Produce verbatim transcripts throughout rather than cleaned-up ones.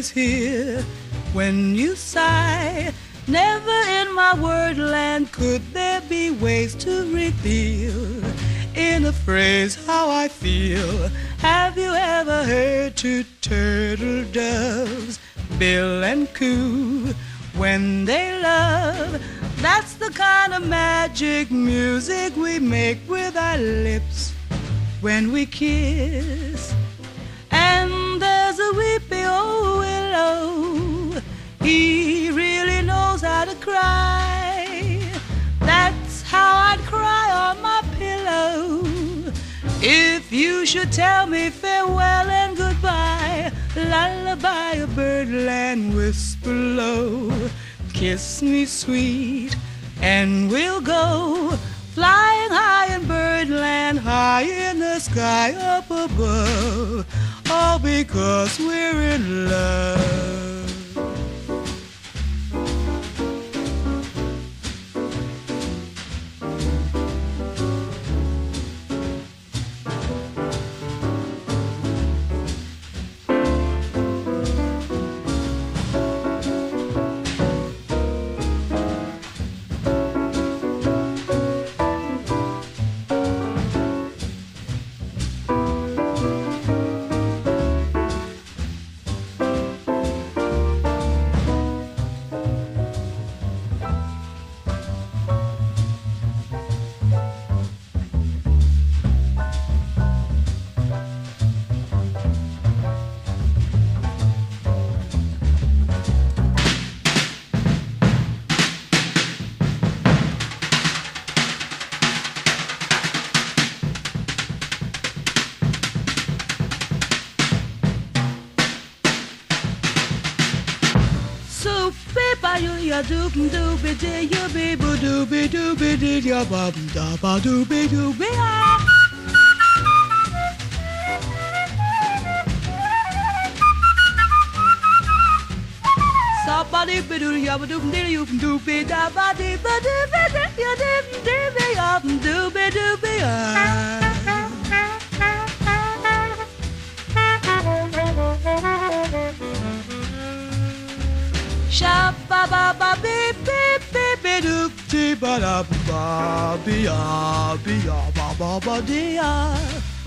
always hear when you sigh. Never in my wordland could there be ways to reveal in a phrase how I feel. Have you ever heard two turtle doves bill and coo when they love? That's the kind of magic music we make with our lips when we kiss. And there's a weepy old willow, he really knows how to cry. That's how I'd cry on my pillow if you should tell me farewell and goodbye. Lullaby a birdland whisper low, kiss me sweet and we'll go flying high in birdland, high in the sky up above, all because we're in love. Ya doobie doobie dee ya bee boo doobie doobie dee ya ba da ba doobie doobie ah. Somebody be doo ya ba doobie dee you doobie da ba dee ba doobie dee ya doobie doobie ya doobie doobie ah. Sha ba ba ba beep beep beep beep doop dee ba da ba be ya be ya ba ba ba dee ya.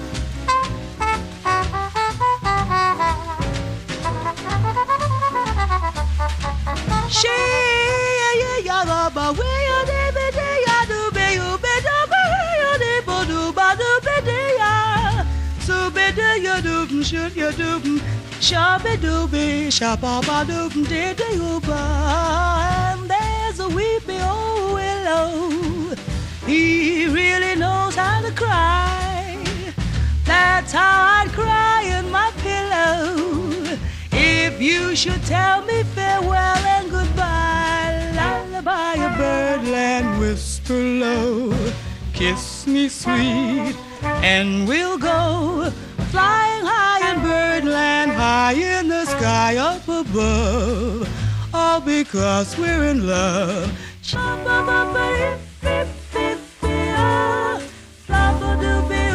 She ya ya ya ba ba we ya dee be dee ya do be you be do be ya dee bo do ba do be dee ya. So be do ya do shoot ya do. Shabby dooby, shabba ba doob dee dee ooba. And there's a weepy old willow, he really knows how to cry. That's how I'd cry in my pillow if you should tell me farewell and goodbye. Lullaby a birdland whisper low, kiss me sweet and we'll go flying high in birdland, high in the sky up above, all because we're in love. Shabba-ba-ba-dee-dee-dee-dee-ah, flabba-doo-bee.